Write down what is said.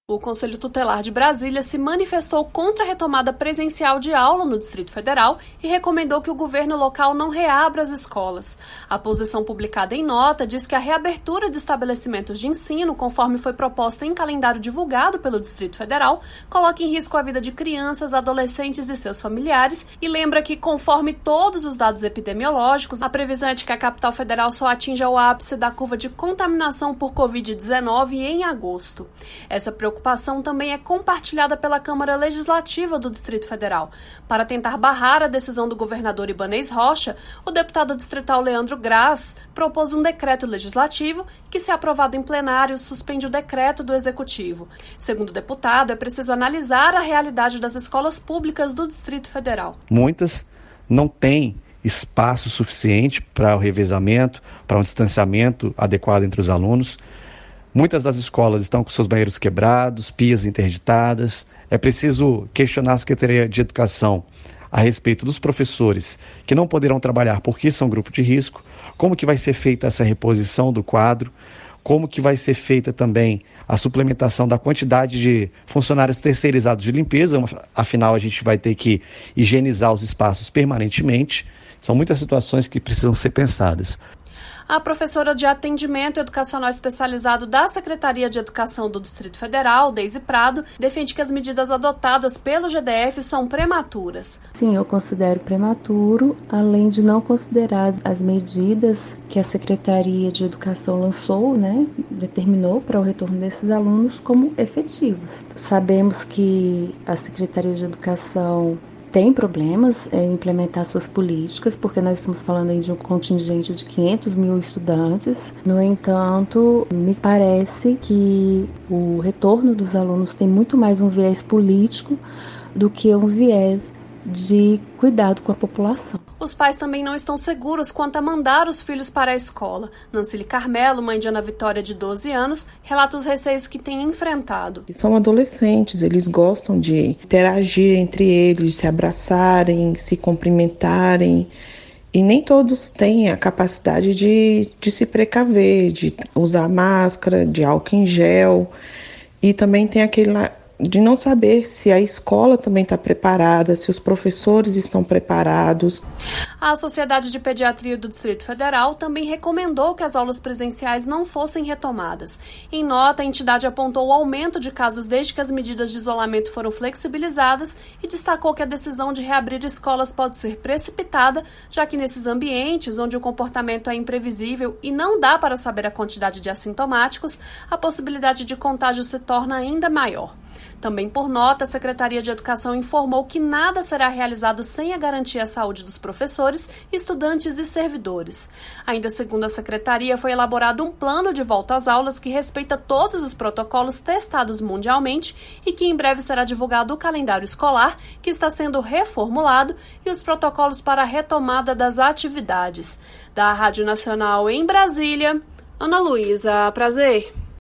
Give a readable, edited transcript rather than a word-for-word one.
O Conselho Tutelar de Brasília se manifestou contra a retomada presencial de aula no Distrito Federal e recomendou que o governo local não reabra as escolas. A posição publicada em nota diz que a reabertura de estabelecimentos de ensino, conforme foi proposta em calendário divulgado pelo Distrito Federal, coloca em risco a vida de crianças, adolescentes e seus familiares e lembra que, conforme todos os dados epidemiológicos, a previsão é de que a capital federal só atinja o ápice da curva de contaminação por Covid-19 em agosto. Essa preocupação também é compartilhada pela Câmara Legislativa do Distrito Federal. Para tentar barrar a decisão do governador Ibanez Rocha, o deputado distrital Leandro Graz propôs um decreto legislativo que, se aprovado em plenário, suspende o decreto do Executivo. Segundo o deputado, é preciso analisar a realidade das escolas públicas do Distrito Federal. Muitas não têm espaço suficiente para o revezamento, para um distanciamento adequado entre os alunos. Muitas das escolas estão com seus banheiros quebrados, pias interditadas. É preciso questionar a Secretaria de Educação a respeito dos professores que não poderão trabalhar porque são grupo de risco, como que vai ser feita essa reposição do quadro, como que vai ser feita também a suplementação da quantidade de funcionários terceirizados de limpeza, afinal a gente vai ter que higienizar os espaços permanentemente. São muitas situações que precisam ser pensadas. A professora de atendimento educacional especializado da Secretaria de Educação do Distrito Federal, Deise Prado, defende que as medidas adotadas pelo GDF são prematuras. Sim, eu considero prematuro, além de não considerar as medidas que a Secretaria de Educação lançou, determinou para o retorno desses alunos como efetivas. Sabemos que a Secretaria de Educação tem problemas em implementar suas políticas, porque nós estamos falando aí de um contingente de 500 mil estudantes. No entanto, me parece que o retorno dos alunos tem muito mais um viés político do que um viés de cuidado com a população. Os pais também não estão seguros quanto a mandar os filhos para a escola. Nancili Carmelo, mãe de Ana Vitória, de 12 anos, relata os receios que tem enfrentado. São adolescentes, eles gostam de interagir entre eles, se abraçarem, se cumprimentarem. E nem todos têm a capacidade de se precaver, de usar máscara, de álcool em gel. E também tem aquele de não saber se a escola também está preparada, se os professores estão preparados. A Sociedade de Pediatria do Distrito Federal também recomendou que as aulas presenciais não fossem retomadas. Em nota, a entidade apontou o aumento de casos desde que as medidas de isolamento foram flexibilizadas e destacou que a decisão de reabrir escolas pode ser precipitada, já que nesses ambientes, onde o comportamento é imprevisível e não dá para saber a quantidade de assintomáticos, a possibilidade de contágio se torna ainda maior. Também por nota, a Secretaria de Educação informou que nada será realizado sem a garantia à saúde dos professores, estudantes e servidores. Ainda segundo a Secretaria, foi elaborado um plano de volta às aulas que respeita todos os protocolos testados mundialmente e que em breve será divulgado o calendário escolar, que está sendo reformulado, e os protocolos para a retomada das atividades. Da Rádio Nacional em Brasília, Ana Luísa Prazer.